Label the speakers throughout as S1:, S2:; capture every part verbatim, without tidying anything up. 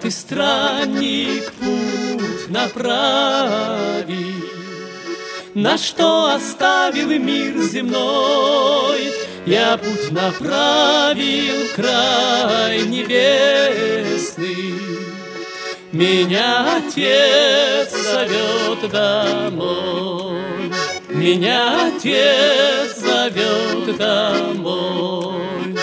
S1: ты, странник, путь направи, на что оставил мир земной? Я путь направил в край небесный. Меня Отец зовет домой, меня Отец зовет домой.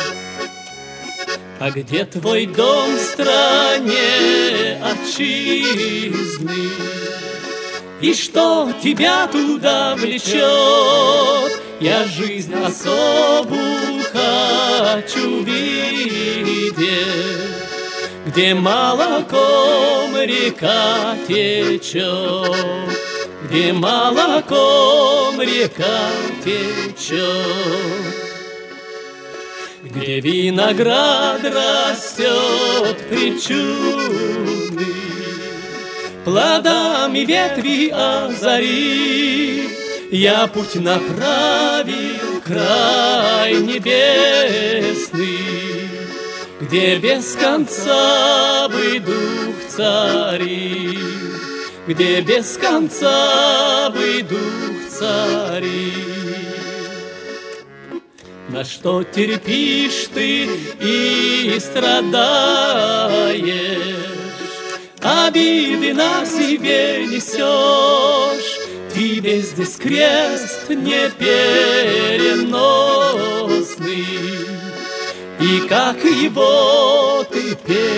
S1: А где твой дом в стране отчизны? И что тебя туда влечет? Я жизнь особую хочу видеть, где молоком река течет, где молоком река течет, где виноград растет причудный, плодами ветви озарив. Я путь направил в край небесный, где без конца бы дух царит, где без конца бы дух царит. На что терпишь ты и страдаешь, обиды на себе несешь? Тебе здесь крест непереносный, и как его ты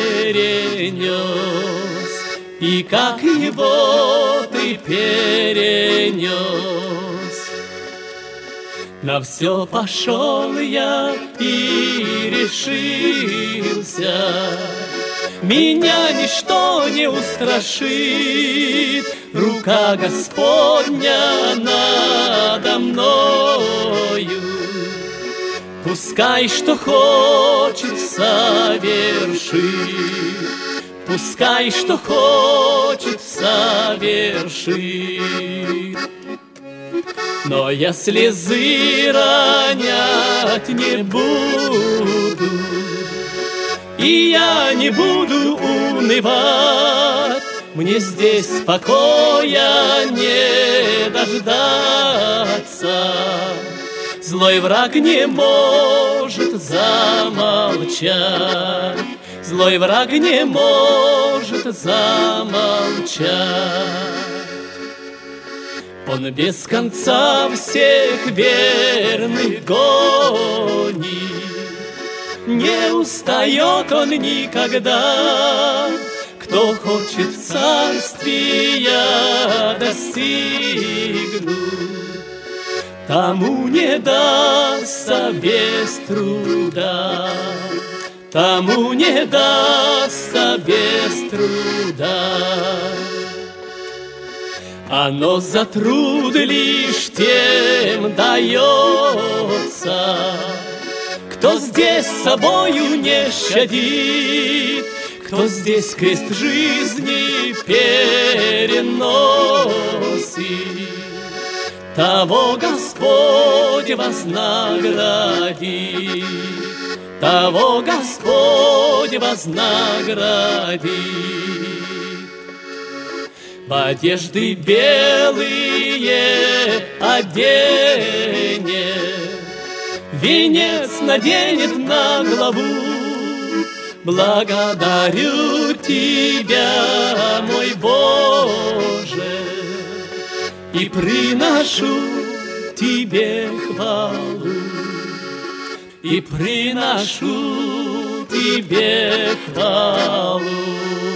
S1: перенес, и как его ты перенес. На все пошел я и решился, меня ничто не устрашит, рука Господня надо мною. Пускай что хочет совершит, пускай что хочет совершит. Но я слезы ронять не буду, и я не буду унывать. Мне здесь покоя не дождаться. Злой враг не может замолчать, злой враг не может замолчать. Он без конца всех верных гонит, не устает он никогда. Кто хочет царствия достигнуть, тому не дастся без труда, тому не дастся без труда. Оно за труд лишь тем дается, кто здесь собою не щадит, кто здесь крест жизни переносит. Того Господь вознаградит, того Господь вознаградит. В одежды белые оденет, венец наденет на голову. Благодарю Тебя, мой Боже, и приношу Тебе хвалу, и приношу Тебе хвалу.